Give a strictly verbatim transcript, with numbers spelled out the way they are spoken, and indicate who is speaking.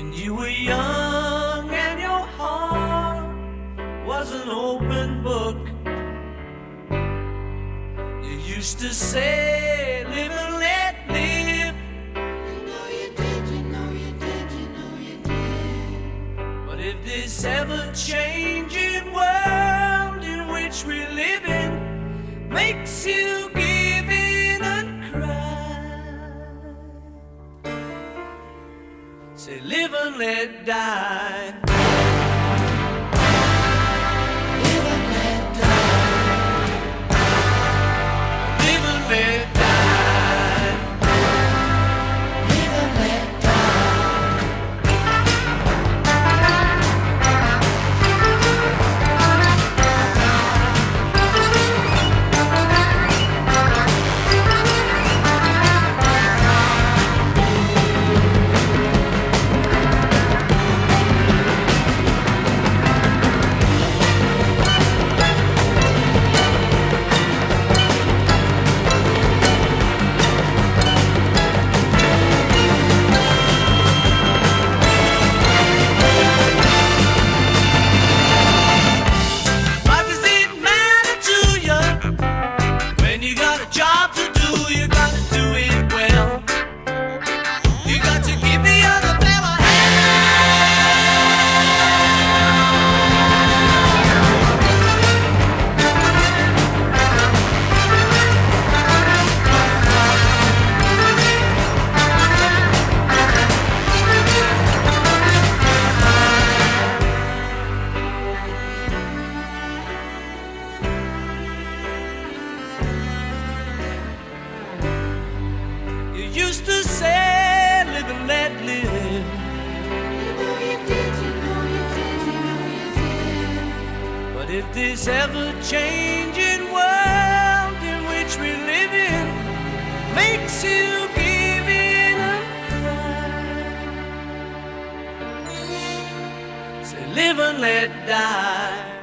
Speaker 1: When you were young and your heart was an open book, you used to say, live and let live.
Speaker 2: You know you did, you know you did, you know you did.
Speaker 1: But if this ever-changing world in which we live in makes you give in and cry, say live and let die.
Speaker 2: Live and let die.
Speaker 1: Live and let die.
Speaker 2: Live and let die.
Speaker 1: What does it matter to you when you got a job to do? You got to do it well. You got to give the other fella You used to say, live and let live.
Speaker 2: You know you did, you know you did, you know you did.
Speaker 1: But if this ever-changing world in which we live in makes you give in and cry, say live and let die.